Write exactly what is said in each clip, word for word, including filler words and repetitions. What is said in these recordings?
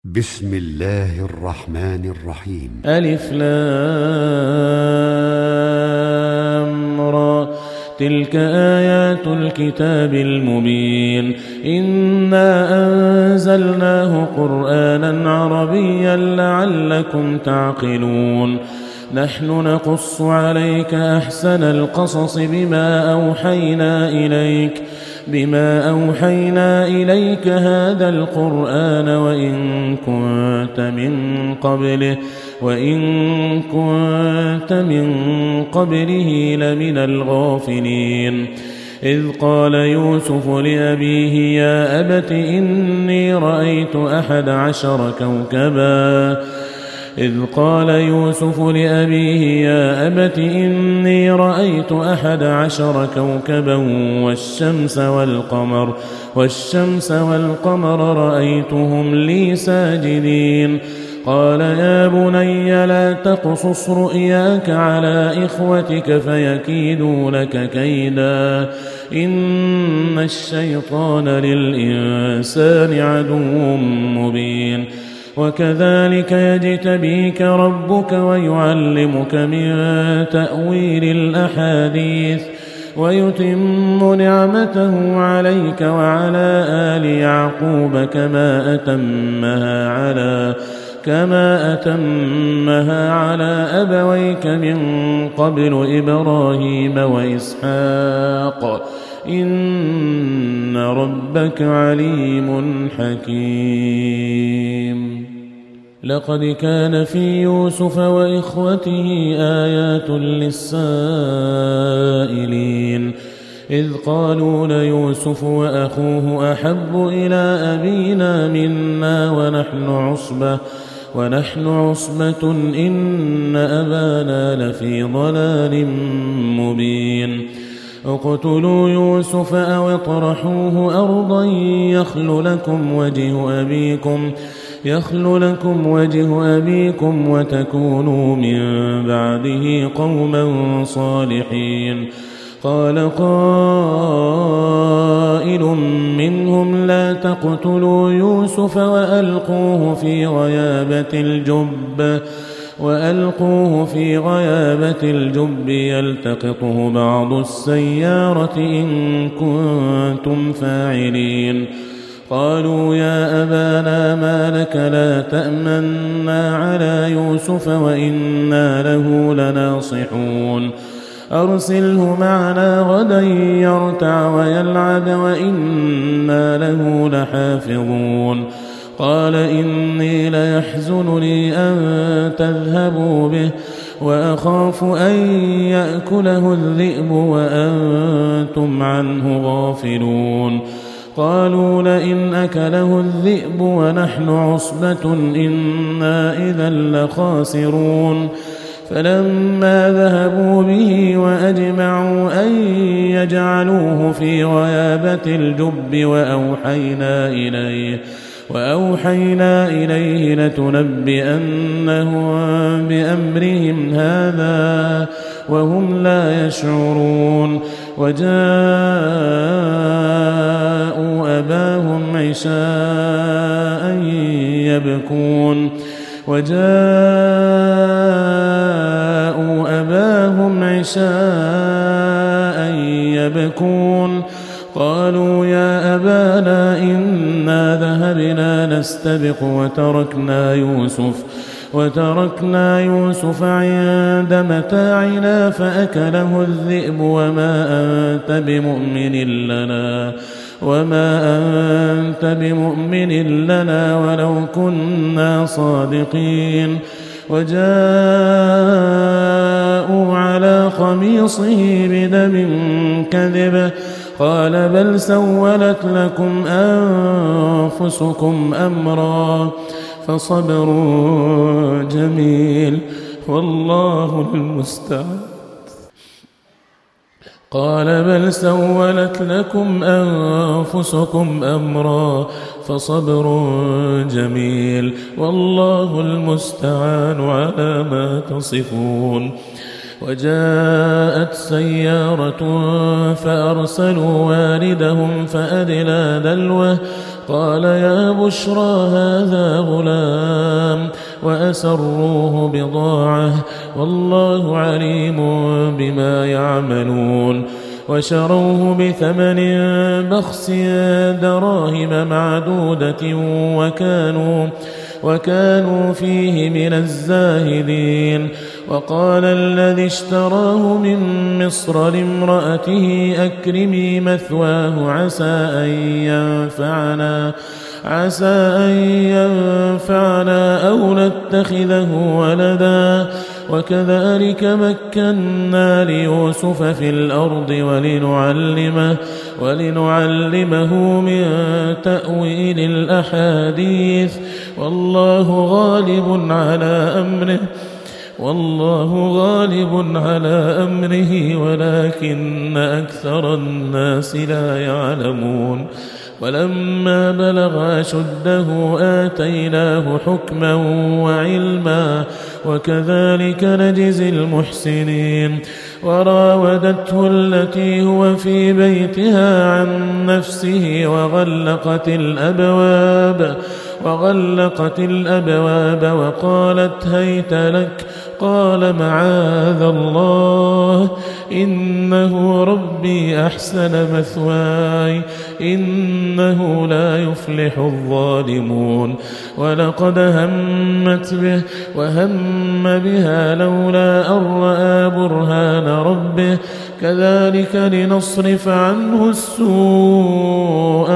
بسم الله الرحمن الرحيم. ألف لام را. تلك آيات الكتاب المبين. إنا أنزلناه قرآنا عربيا لعلكم تعقلون. نحن نقص عليك أحسن القصص بما أوحينا إليك بما أوحينا إليك هذا القرآن وإن كنت من قبله وإن كنت من قبله لمن الغافلين. إذ قال يوسف لأبيه يا أبت إني رأيت أحد عشر كوكبا إذ قال يوسف لأبيه يا أبت إني رأيت أحد عشر كوكبا والشمس والقمر والشمس والقمر رأيتهم لي ساجدين. قال يا بني لا تقصص رؤياك على إخوتك فيكيدوا لك كيدا إن الشيطان للإنسان عدو مبين. وكذلك يجتبيك ربك ويعلمك من تأويل الأحاديث ويتم نعمته عليك وعلى آل يعقوب كما أتمها على كما أتمها على أبويك من قبل إبراهيم وإسحاق إن ربك عليم حكيم. لقد كان في يوسف وإخوته آيات للسائلين إذ قالوا ليوسف وأخوه أحب إلى أبينا منا ونحن عصبة ونحن عصبة إن أبانا لفي ضلال مبين. اقتلوا يوسف أو اطرحوه أرضا يخل لكم وجه أبيكم يخل لكم وجه أبيكم وتكونوا من بعده قوما صالحين. قال قائل منهم لا تقتلوا يوسف وألقوه في غيابة الجب وألقوه في غيابة الجب يلتقطه بعض السيارة إن كنتم فاعلين. قالوا يا أبانا ما لك لا تأمنا على يوسف وإنا له لناصحون. أرسله معنا غدا يرتع ويلعب وإنا له لحافظون. قال إني ليحزنني أن تذهبوا به وأخاف أن يأكله الذئب وأنتم عنه غافلون. قالوا لئن أكله الذئب ونحن عصبة إنا إذا لخاسرون. فلما ذهبوا به وأجمعوا أن يجعلوه في غيابة الجب وأوحينا إليه وأوحينا إليه لتنبئنهم بأمرهم هذا وهم لا يشعرون. وجاءوا أباهم عشاء يبكون وجاءوا أباهم عشاء يبكون قالوا يا أبانا إنا ذهبنا نستبق وتركنا يوسف وتركنا يوسف عند متاعنا فأكله الذئب وما أنت بمؤمن لنا وما أنت بمؤمن لنا ولو كنا صادقين. وجاءوا على قميصه بدم كذب قال بل سولت لكم أنفسكم أمرا فصبر جميل والله المستعان. قال بل سولت لكم أنفسكم أمرا فصبر جميل والله المستعان على ما تصفون. وجاءت سيارة فأرسلوا واردهم فأدلى دلوه قال يا بشرى هذا غلام وأسروه بضاعة والله عليم بما يعملون وشروه بثمن بخس دراهم معدودة وكانوا وكانوا فيه من الزاهدين. وقال الذي اشتراه من مصر لامرأته أكرمي مثواه عسى أن ينفعنا عسى أن ينفعنا أو نتخذه ولدا وكذلك مكنا ليوسف في الأرض ولنعلمه ولنعلمه من تأويل الأحاديث والله غالب على أمره والله غالب على أمره ولكن أكثر الناس لا يعلمون. ولما بلغ أشده آتيناه حكما وعلما وكذلك نجزي المحسنين. وراودته التي هو في بيتها عن نفسه وغلقت الأبواب وغلقت الأبواب وقالت هيت لك قال معاذ الله إنه ربي أحسن مثواي إنه لا يفلح الظالمون. ولقد همت به وهم بها لولا أن رأى برهان ربه كذلك لنصرف عنه السوء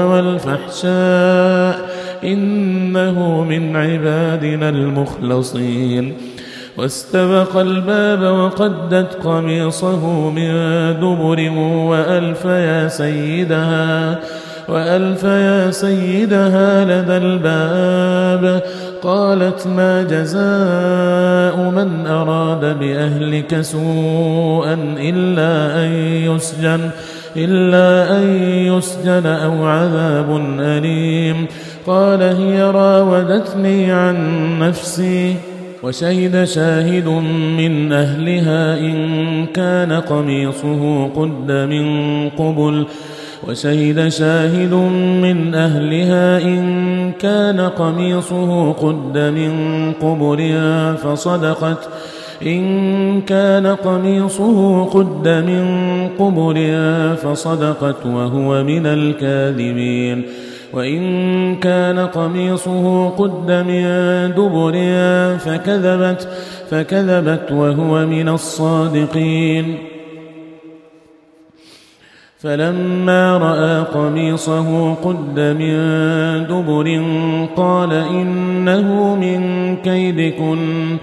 والفحشاء إنه من عبادنا المخلصين. واستبق الباب وقدت قميصه من دبر وألف يا سيدها وألف يا سيدها لدى الباب. قالت ما جزاء من أراد بأهلك سوءا إلا أن يسجن إلا أن يسجن أو عذاب أليم. قال هي راودتني عن نفسي وشهد شاهد من أهلها إن كان قميصه قد من قبل وشهد شاهد من أهلها إن كان قميصه قد من قبل فصدقت إن كان قميصه قد من قبل فصدقت وهو من الكاذبين. وإن كان قميصه قد من دبر فكذبت فكذبت وهو من الصادقين. فلما رأى قميصه قد من دبر قال إنه من كيدكن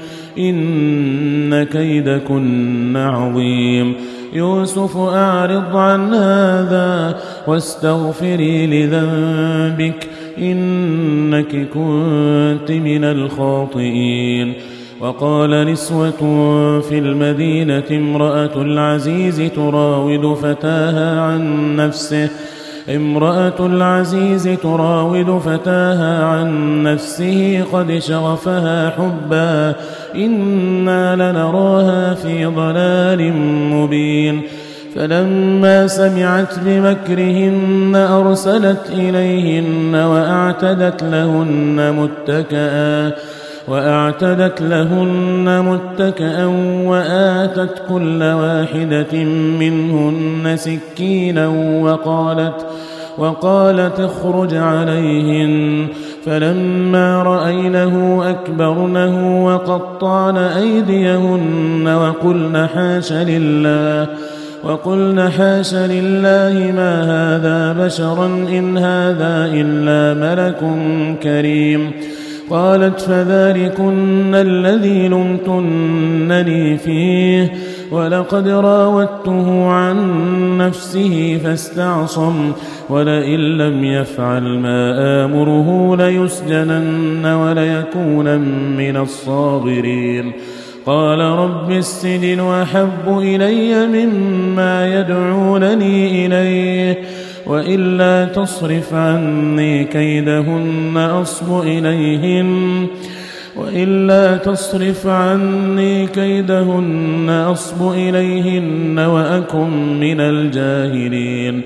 إن كيدكن عظيم. يوسف أعرض عن هذا واستغفري لذنبك إنك كنت من الخاطئين. وقال نسوة في المدينة امرأة العزيز تراود فتاها عن نفسه امرأة العزيز تراود فتاها عن نفسه قد شغفها حبا إنا لنراها في ضلال مبين. فلما سمعت بمكرهن أرسلت إليهن وأعتدت لهن متكئا وأعتدت لهن متكئا وآتت كل واحدة منهن سكينا وقالت وقالت اخرج عليهن. فلما رأينه أكبرنه وقطعن أيديهن وقلن حاش لله وقلن حاش لله ما هذا بشرا إن هذا إلا ملك كريم. قالت فذلكن الذي لمتنني فيه ولقد راودته عن نفسه فاستعصم ولئن لم يفعل ما آمره ليسجنن وليكونن من الصاغرين. قال رب السجن أحب إلي مما يدعونني إليه وإلا تصرف عني كيدهن أصب إليهن وإلا تصرف عني كيدهن أصب إليهن وأكن من الجاهلين.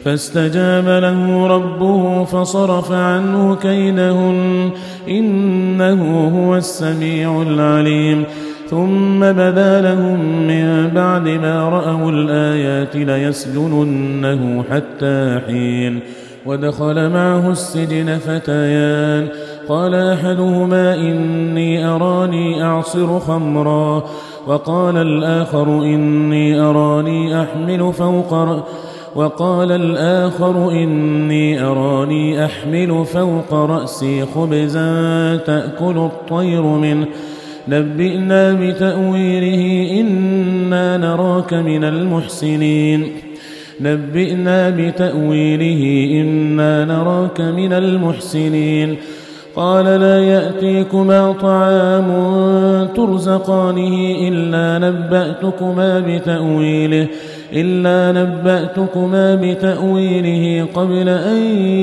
فاستجاب له ربه فصرف عنه كيدهن إنه هو السميع العليم ثم بدا لهم من بعد ما رأوا الآيات ليسجننه حتى حين ودخل معه السجن فتيان قال أحدهما إني أراني أعصر خمرا وقال الآخر إني أراني أحمل فوق وقال الآخر إني أراني أحمل فوق رأسي خبزا تأكل الطير منه نبئنا بتأويله إنا نراك من المحسنين نبئنا بتأويله إنا نراك من المحسنين قال لا يأتيكما طعام ترزقانه إلا نبأتكما بتأويله إلا نبأتكما بتأويله قبل أن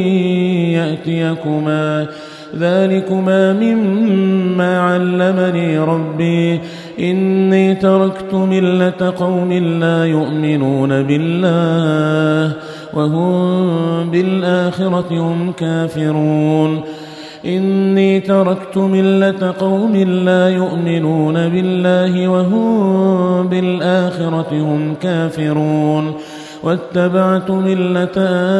يأتيكما ذلكما مما علمني ربي إني تركت ملة قوم لا يؤمنون بالله وهم بالآخرة هم كافرون إني تركت ملة قوم لا يؤمنون بالله وهم بالآخرة هم كافرون واتبعت ملة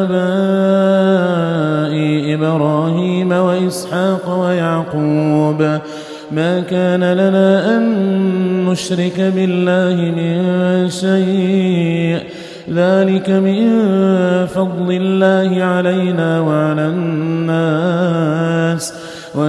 آبائي إبراهيم وإسحاق ويعقوب ما كان لنا أن نشرك بالله من شيء ذلك من فضل الله علينا وعلى الناس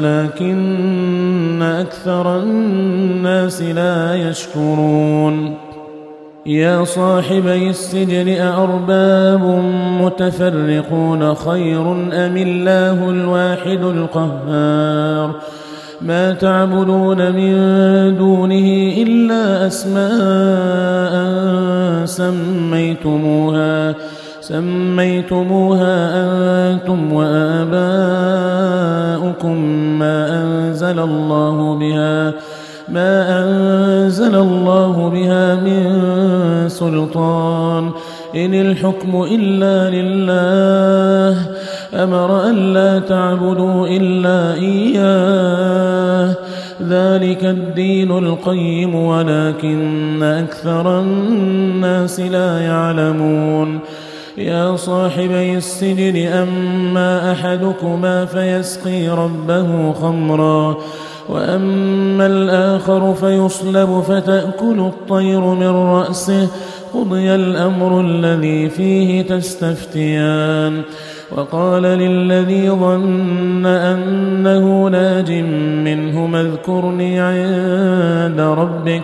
ولكن أكثر الناس لا يشكرون يا صاحبي السجن أأرباب متفرقون خير أم الله الواحد القهار ما تعبدون من دونه إلا أسماء سميتموها سميتموها أنتم وآباؤكم ما أنزل الله بها ما أنزل الله بها من سلطان إن الحكم إلا لله أمر أن لا تعبدوا إلا إياه ذلك الدين القيم ولكن أكثر الناس لا يعلمون يا صاحبي السجن أما أحدكما فيسقي ربه خمرا وأما الآخر فيصلب فتأكل الطير من رأسه قضي الأمر الذي فيه تستفتيان وقال للذي ظن أنه ناج منهما اذكرني عند ربك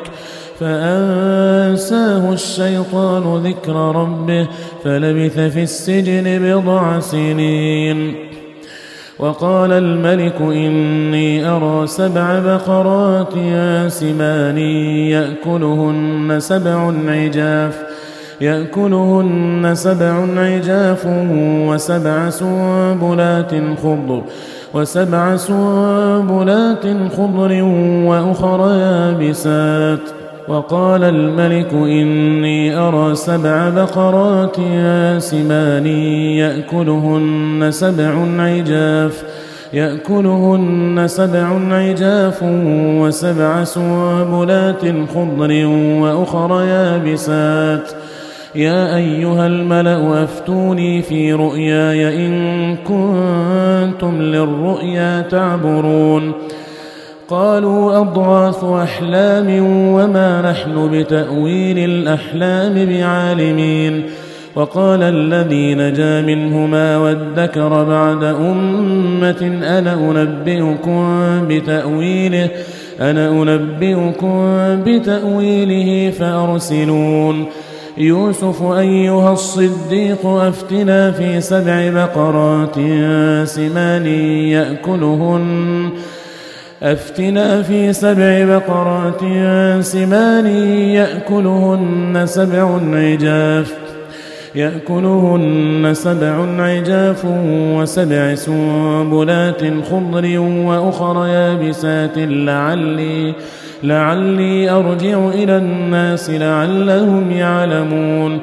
فأنساه الشيطان ذكر ربه فلبث في السجن بضع سنين وقال الملك إني أرى سبع بقرات سمان يأكلهن سبع عجاف يأكلهن سبع عجاف وسبع سنبلات خضر وسبع سنبلات خضر وأخر يابسات وقال الملك إني أرى سبع بقرات سمان يأكلهن سبع عجاف يأكلهن سبع عجاف وسبع سنبلات خضر وأخر يابسات يا أيها الملأ أفتوني في رؤياي إن كنتم للرؤيا تعبرون قالوا أضغاث أحلام وما نحن بتأويل الأحلام بعالمين وقال الذي نجا منهما وادكر بعد أمة أنا أنبئكم بتأويله أنا أنبئكم بتأويله فأرسلون يوسف أيها الصديق أفتنا في سبع بقرات سمان يأكلهن أفتنا في سبع بقرات سمان يأكلهن سبع عجاف يأكلهن سبع عجاف وسبع سنبلات خضر وأخر يابسات لعلي لعلي أرجع إلى الناس لعلهم يعلمون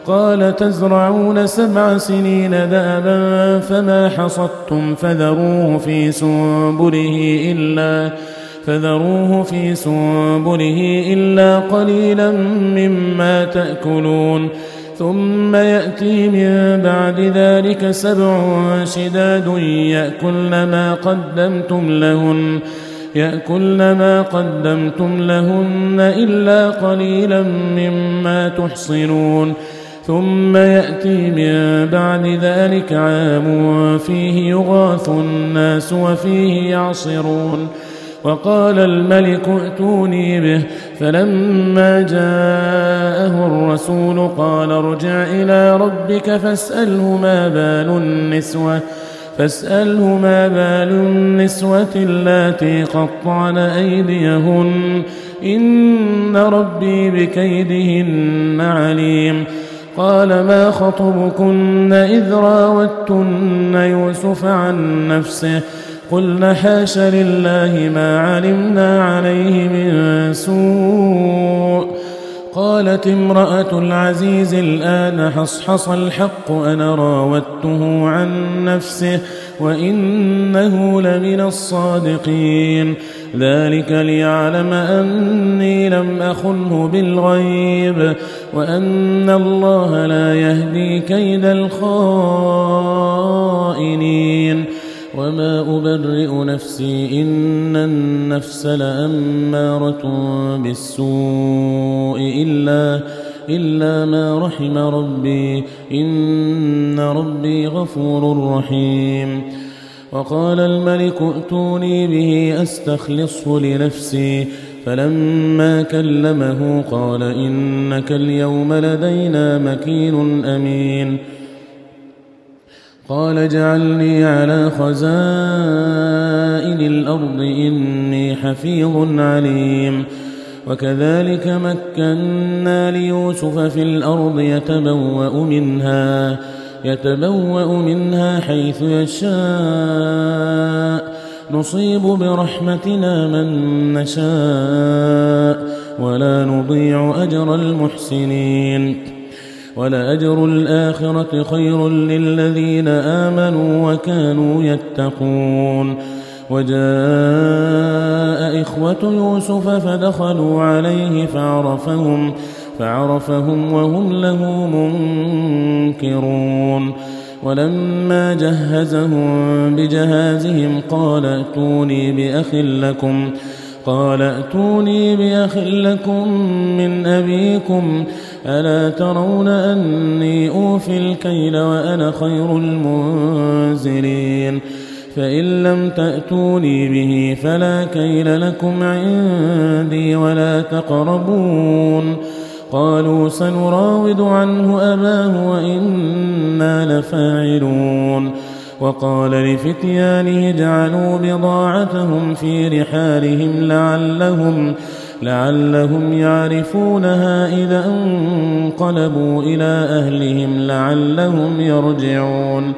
قال تزرعون سبع سنين دأبا فما حصدتم فذروه في سنبله إلا فذروه في سنبله إلا قليلا مما تأكلون ثم يأتي من بعد ذلك سبع شداد يأكلن ما قدمتم لهن يأكلن ما قدمتم لهن إلا قليلا مما تحصنون ثم يأتي من بعد ذلك عام فيه يغاث الناس وفيه يعصرون وقال الملك ائتوني به فلما جاءه الرسول قال ارجع إلى ربك فاسأله ما بال النسوة فاسأله ما بال النسوة اللاتي قطعن أيديهن إن ربي بكيدهن عليم قال ما خطبكن إذ راوتن يوسف عن نفسه قلنا حاش لله ما علمنا عليه من سوء قالت امرأة العزيز الآن حصحص الحق أنا راودته عن نفسه وإنه لمن الصادقين ذلك ليعلم أني لم أخنه بالغيب وأن الله لا يهدي كيد الخائنين وما أبرئ نفسي إن النفس لأمارة بالسوء إلا إلا ما رحم ربي إن ربي غفور رحيم وقال الملك ائتوني به أستخلصه لنفسي فلما كلمه قال إنك اليوم لدينا مكين أمين قال اجعلني على خزائن الأرض إني حفيظ عليم وكذلك مكنا ليوسف في الأرض يتبوأ منها يتبوأ منها حيث يشاء نصيب برحمتنا من نشاء ولا نضيع أجر المحسنين ولأجر الآخرة خير للذين آمنوا وكانوا يتقون وجاء إخوة يوسف فدخلوا عليه فعرفهم فعرفهم وهم له منكرون ولما جهزهم بجهازهم قال ائتوني بأخ لكم قال ائتوني بأخ لكم من أبيكم ألا ترون أني أوفي الكيل وأنا خير المنزلين فإن لم تأتوني به فلا كيل لكم عندي ولا تقربون قالوا سنراود عنه أباه وإنا لفاعلون وقال لفتيانه اجعلوا بضاعتهم في رحالهم لعلهم لعلهم يعرفونها إذا انقلبوا إلى أهلهم لعلهم يرجعون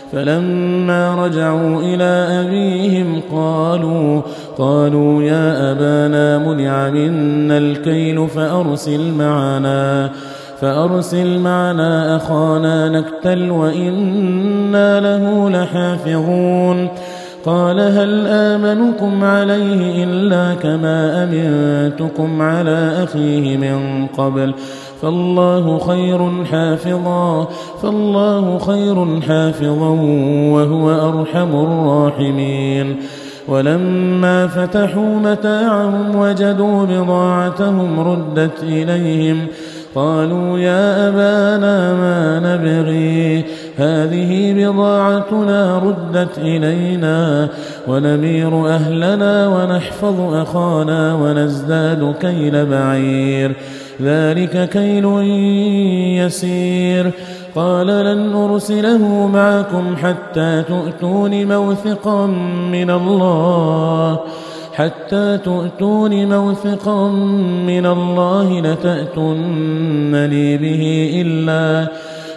فلما رجعوا إلى أبيهم قالوا قالوا يا أبانا منع منا الكيل فأرسل معنا فأرسل معنا أخانا نكتل وإنا له لحافظون قال هل آمنكم عليه إلا كما أمنتكم على أخيه من قبل فالله خير حافظا فالله خير حافظا وهو أرحم الراحمين ولما فتحوا متاعهم وجدوا بضاعتهم ردت إليهم قالوا يا أبانا ما نبغي هذه بضاعتنا ردت إلينا ونمير أهلنا ونحفظ أخانا ونزداد كيل بعير ذلك كيل يسير قال لن أرسله معكم حتى تؤتون موثقا من الله حتى تؤتون موثقا من الله لتأتونني به إلا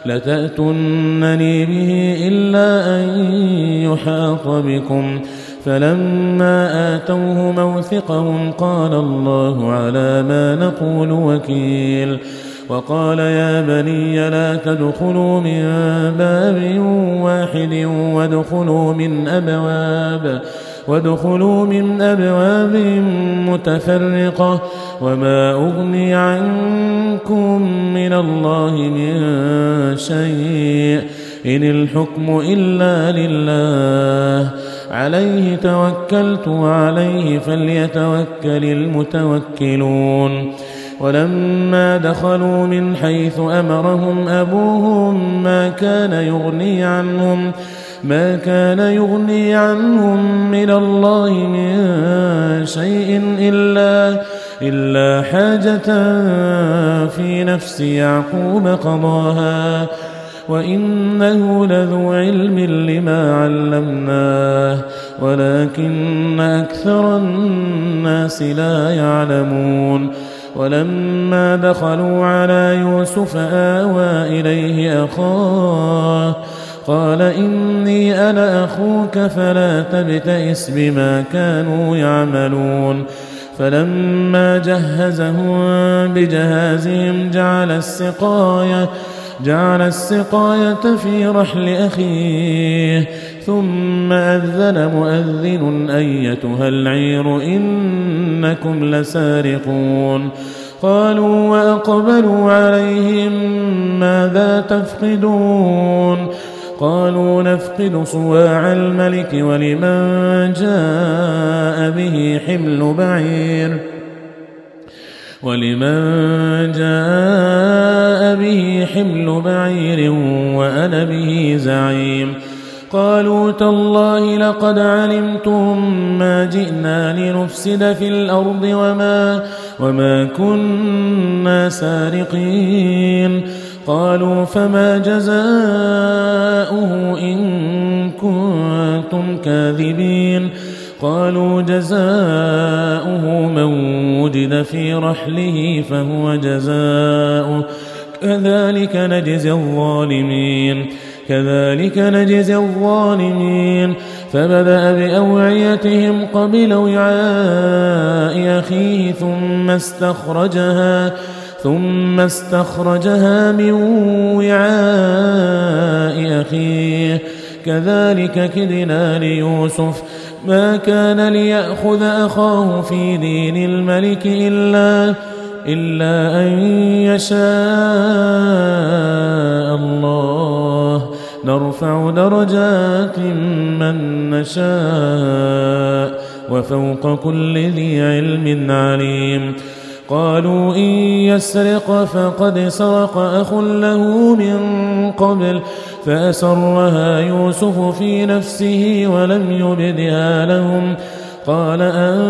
لتأتونني به إلا أن يحاط بكم فلما آتوه موثقهم قال الله على ما نقول وكيل وقال يا بني لا تدخلوا من باب واحد وادخلوا من أبواب وادخلوا من أبواب متفرقة وما أغني عنكم من الله من شيء إن الحكم إلا لله عليه توكلت وعليه فليتوكل المتوكلون. ولما دخلوا من حيث أمرهم أبوهم ما كان يغني عنهم ما كان يغني عنهم من الله من شيء إلا إلا حاجة في نفس يعقوب قضاها وإنه لذو علم لما علمناه ولكن أكثر الناس لا يعلمون. ولما دخلوا على يوسف آوى إليه أخاه قال إني أنا أخوك فلا تبتئس بما كانوا يعملون. فلما جهزهم بجهازهم جعل السقاية جعل السقاية في رحل أخيه ثم أذن مؤذن أيتها العير إنكم لسارقون. قالوا وأقبلوا عليهم ماذا تفقدون قالوا نفقد صواع الملك ولمن جاء به حمل بعير ولمن جاء به حمل بعير وأنا به زعيم. قالوا تالله لقد علمتم ما جئنا لنفسد في الأرض وما, وما كنا سارقين. قالوا فما جزاؤه إن كنتم كاذبين. قالوا جزاؤه من وجد في رحله فهو جزاؤه كذلك نجزي الظالمين كذلك نجزي الظالمين. فبدأ بأوعيتهم قبل وعاء أخيه ثم استخرجها ثم استخرجها من وعاء أخيه كذلك كدنا ليوسف ما كان ليأخذ أخاه في دين الملك إلا إلا أن يشاء الله نرفع درجات من نشاء وفوق كل ذي علم عليم. قالوا إن يسرق فقد سرق أخ له من قبل فأسرها يوسف في نفسه ولم يبدها لهم. قال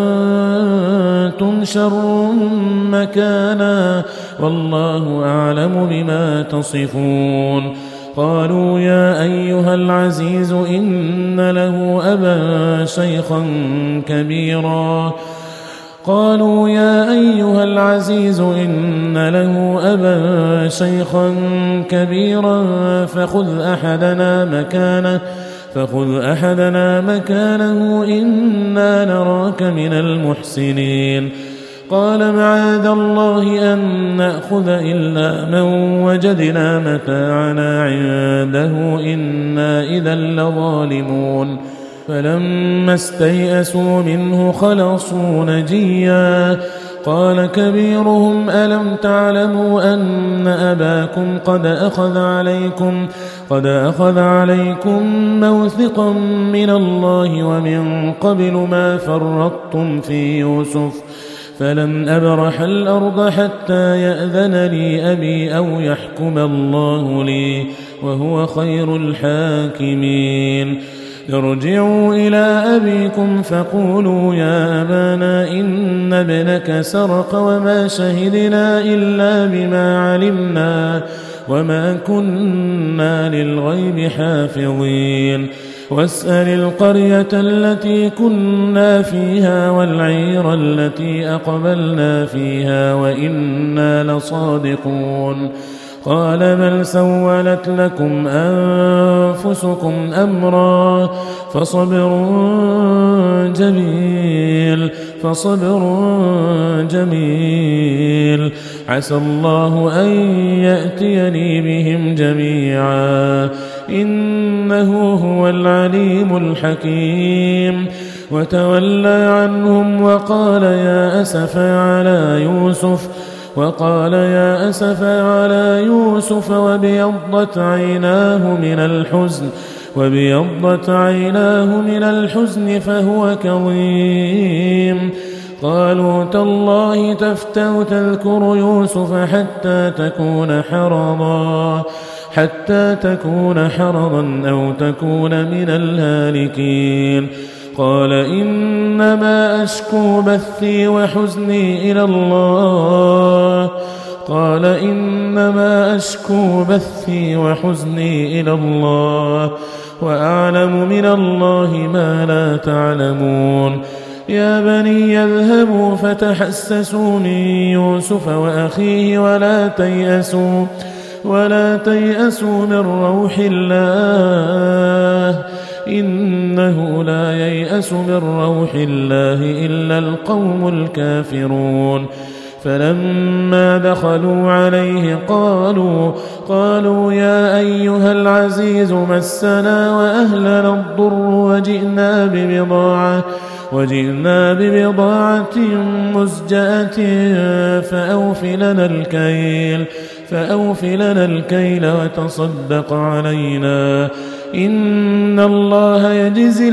أنتم شر مكانا والله أعلم بما تصفون. قالوا يا أيها العزيز إن له أبا شيخا كبيرا قالوا يا أيها العزيز إن له أبا شيخا كبيرا فخذ أحدنا مكانه فخذ أحدنا مكانه إنا نراك من المحسنين. قال معاذ الله أن نأخذ إلا من وجدنا متاعنا عنده إنا إذا لظالمون. فلما استيئسوا منه خلصوا نجيا. قال كبيرهم ألم تعلموا أن أباكم قد أخذ عليكم قد أخذ عليكم موثقا من الله ومن قبل ما فرطتم في يوسف فلن أبرح الأرض حتى يأذن لي أبي أو يحكم الله لي وهو خير الحاكمين. ارجعوا إلى أبيكم فقولوا يا أبانا إن ابنك سرق وما شهدنا إلا بما علمنا وما كنا للغيب حافظين. واسأل القرية التي كنا فيها والعير التي أقبلنا فيها وإنا لصادقون. قال بل سولت لكم أنفسكم أمرا فصبر جميل فصبر جميل عسى الله أن يأتيني بهم جميعا إنه هو العليم الحكيم وتولى عنهم وقال يا أسفا على يوسف وقال يا أسفا على يوسف وابيضت عيناه من الحزن وابيضت عيناه من الحزن فهو كظيم قالوا تالله تفتأ تذكر يوسف حتى تكون حرضا حتى تكون حرضا أو تكون من الهالكين قال إنما أشكو بثي وحزني إلى الله قال إنما أشكو بثي وحزني إلى الله وأعلم من الله ما لا تعلمون يا بني اذهبوا فتحسسوا من يوسف وأخيه ولا تيأسوا ولا تيأسوا من روح الله إنه لا ييأس من روح الله إلا القوم الكافرون فلما دخلوا عليه قالوا قالوا يا أيها العزيز مسنا وأهلنا الضر وجئنا ببضاعة وجئنا ببضاعة مزجاة فأوف لنا الكيل فأوف لنا الكيل وتصدق علينا إن الله يجزي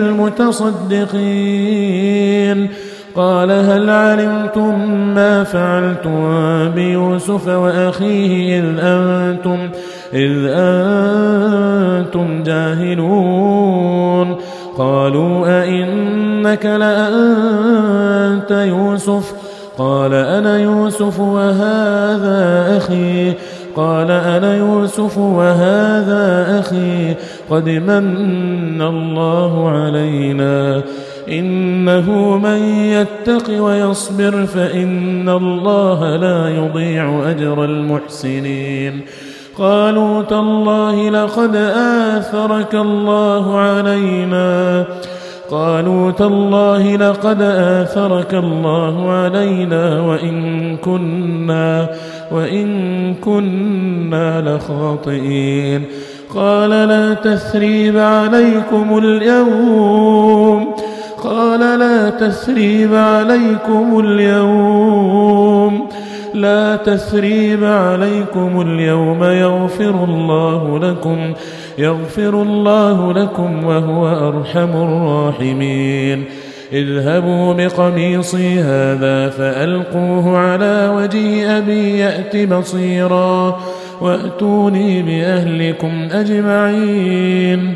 المتصدقين قال هل علمتم ما فعلتم بيوسف وأخيه إذ أنتم إذ أنتم جاهلون قالوا أئنك لأنت يوسف قال أنا يوسف وهذا أخي قال أنا يوسف وهذا أخي قد من الله علينا إنه من يتق ويصبر فإن الله لا يضيع أجر المحسنين قالوا تالله لقد آثرك الله علينا قالوا تالله لقد آثرك الله علينا وإن كنا وإن كنا لخاطئين قال لا تثريب عليكم اليوم قال لا تثريب عليكم اليوم لا تثريب عليكم اليوم يغفر الله لكم يغفر الله لكم وهو أرحم الراحمين اذهبوا بقميصي هذا فألقوه على وجه أبي يأت بصيرا وأتوني بأهلكم أجمعين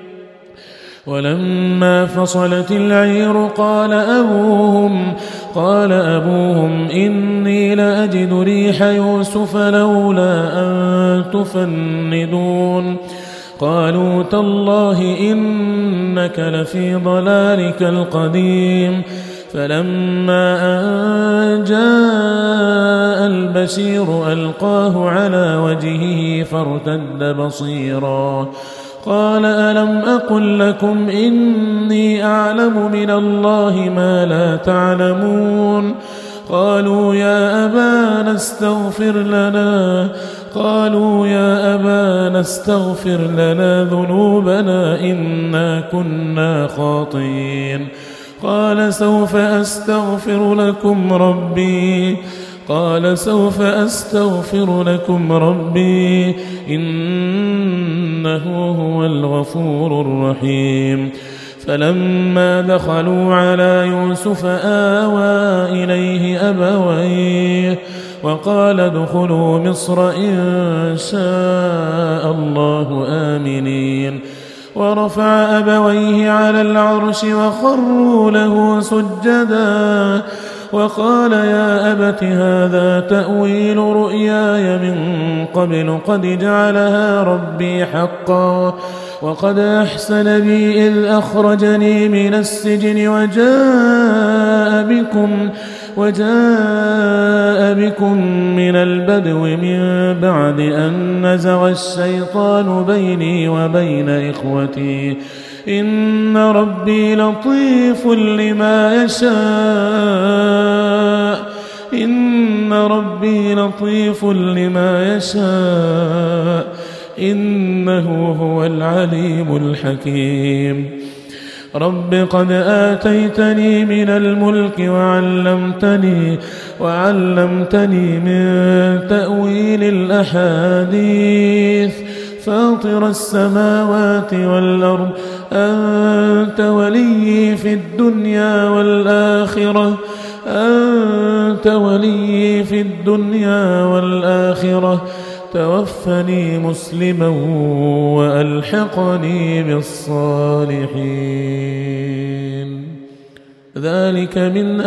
ولما فصلت العير قال أبوهم قال أبوهم إني لأجد ريح يوسف لولا أن تفندون قالوا تالله إنك لفي ضلالك القديم فلما أن جاء البشير ألقاه على وجهه فارتد بصيرا قال ألم أقل لكم إني أعلم من الله ما لا تعلمون قالوا يا أبانا استغفر لنا قالوا يا أبانا استغفر لنا ذنوبنا إنا كنا خاطئين قال سوف أستغفر لكم ربي قال سوف أستغفر لكم ربي إنه هو الغفور الرحيم فلما دخلوا على يوسف آوى إليه أبويه وقال ادخلوا مصر إن شاء الله آمنين ورفع أبويه على العرش وخروا له سجدا وقال يا أبت هذا تأويل رؤياي من قبل قد جعلها ربي حقا وقد أحسن بي إذ أخرجني من السجن وجاء بكم وجاء بكم من البدو من بعد أن نزغ الشيطان بيني وبين إخوتي إن ربي لطيف لما يشاء إن ربي لطيف لما يشاء إنه هو العليم الحكيم رب قد آتيتني من الملك وعلمتني وعلمتني من تأويل الأحاديث فاطر السماوات والأرض أنت ولي في الدنيا والآخرة أنت ولي في الدنيا والآخرة توفني مسلما وألحقني بالصالحين ذلك من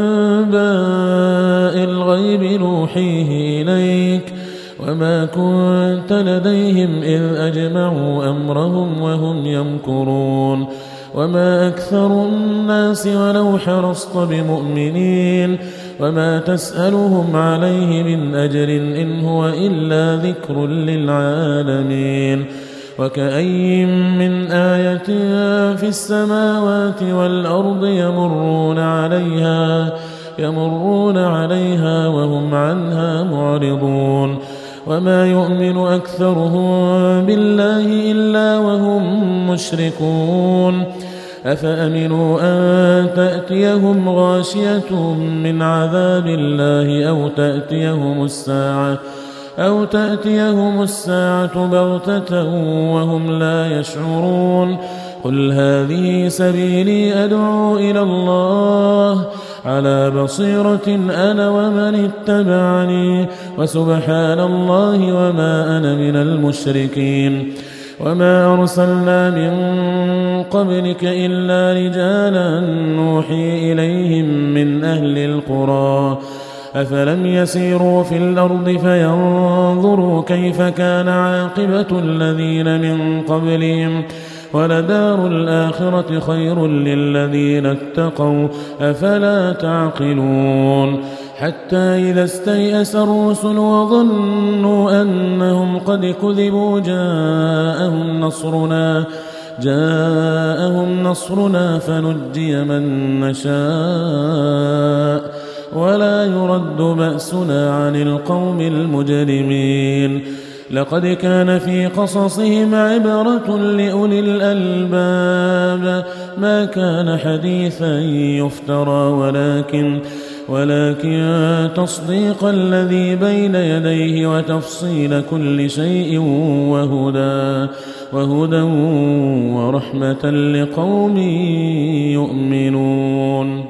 أنباء الغيب نوحيه إليك وما كنت لديهم إذ أجمعوا أمرهم وهم يمكرون وما أكثر الناس ولو حرصت بمؤمنين وما تسألهم عليه من أجر إن هو إلا ذكر للعالمين وكأي من آية في السماوات والأرض يمرون عليها يمرون عليها وهم عنها معرضون وما يؤمن أكثرهم بالله إلا وهم مشركون أفأمنوا أن تأتيهم غاشية من عذاب الله أو تأتيهم الساعة أو تأتيهم الساعة بغتة وهم لا يشعرون قل هذه سبيلي أدعو إلى الله على بصيرة أنا ومن اتبعني وسبحان الله وما أنا من المشركين وما أرسلنا من قبلك إلا رجالا نوحي إليهم من أهل القرى أفلم يسيروا في الأرض فينظروا كيف كان عاقبة الذين من قبلهم ولدار الآخرة خير للذين اتقوا أفلا تعقلون حتى إذا استيأس الرسل وظنوا أنهم قد كذبوا جاءهم نصرنا جاءهم نصرنا فنجي من نشاء ولا يرد بأسنا عن القوم المجرمين لقد كان في قصصهم عبرة لأولي الألباب ما كان حديثا يفترى ولكن ولكن تصديق الذي بين يديه وتفصيل كل شيء وهدى وهدى ورحمة لقوم يؤمنون